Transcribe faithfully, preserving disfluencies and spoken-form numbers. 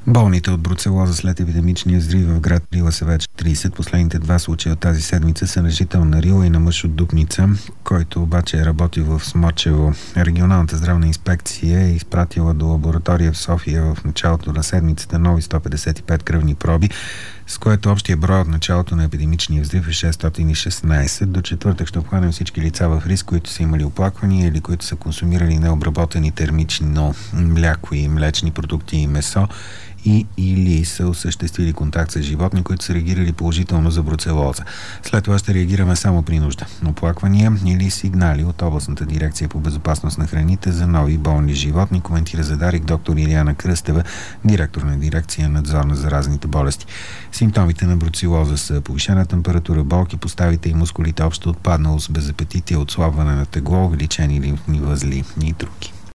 Болните от бруцелоза след епидемичния взрив в град Рила са вече тридесет. Последните два случая от тази седмица са на жител на Рила и на мъж от Дупница, който обаче е работил в Смочево. Регионалната здравна инспекция е изпратила до лаборатория в София в началото на седмицата нови сто петдесет и пет кръвни проби, с което общия брой от началото на епидемичния взрив е шестстотин и шестнадесет. До четвъртък ще обхванем всички лица в риск, които са имали оплаквания или които са консумирали необработени термично мляко и млечни продукти и месо, и или са осъществили контакт с животни, които са реагирали положително за бруцелоза. След това ще реагираме само при нужда. Оплаквания или сигнали от областната дирекция по безопасност на храните за нови болни животни, коментира за Дарик доктор Илияна Кръстева, директор на дирекция надзор на заразните болести. Симптомите на бруцелоза са повишена температура, болки по ставите и мускулите, обща отпадналост, без апетит и отслабване на тегло, увеличени лимфни възли и други.